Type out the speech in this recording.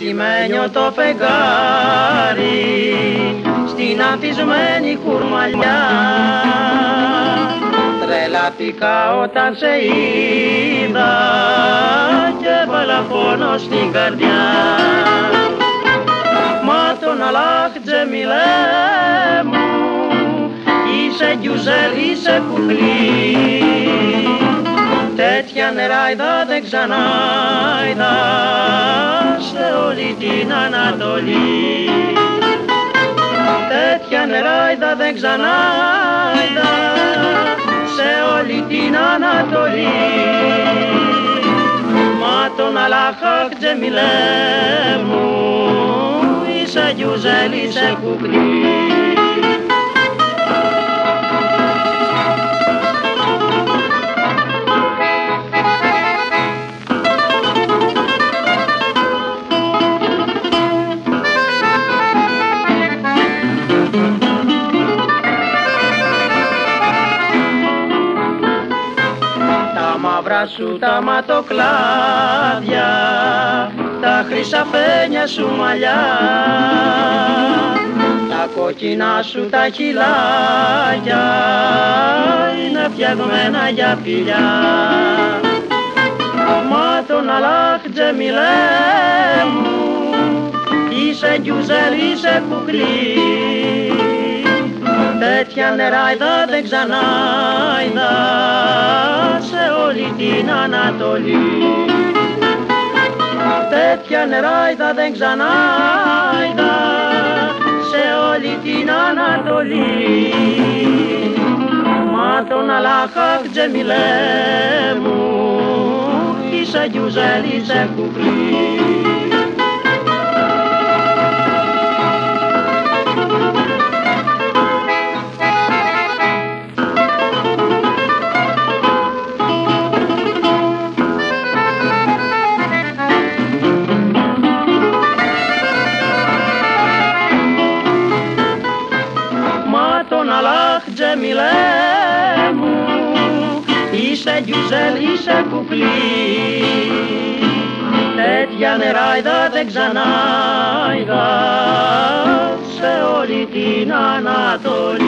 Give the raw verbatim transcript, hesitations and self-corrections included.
ασημένιο το φεγγάρι στην ανθισμένη κουρμαλιά. Τρελάθηκα όταν σε είδα και βάλα πόνο στην καρδιά. Μα τον Αλλάχ Τζεμιλέ μου, είσαι γκιουζέλ, είσαι κουκλή. Τέτοια νεράιδα δεν ξανάιδα σε όλη την Ανατολή. Τέτοια νεράιδα δεν ξανάιδα σε όλη την Ανατολή. Μα τον Αλλάχ Τζεμιλέ μου, είσαι γκιουζέλ, είσαι κουκλή. Μαύρα σου τα ματοκλάδια, τα χρυσαφένια σου μαλλιά, τα κόκκινα σου τα χυλάκια είναι φτιαγμένα για φιλιά. Μα τον Αλλάχ Τζεμιλέ μου, είσαι γκιουζέλ, είσαι κουκλή. Τέτοια νεράιδα δεν ξανάιδα σε όλη την Ανατολή. Τέτοια νεράιδα δεν ξανάιδα σε όλη την Ανατολή. Μα τον Αλλάχ Τζεμιλέ μου, είσαι γκιουζέλ, είσαι κουκλή. Αλλάχ Τζεμιλέ μου, είσαι γκιουζέλ, είσαι κουκλή. Τέτοια νεράιδα δεν ξανάιδα σε όλη την Ανατολή.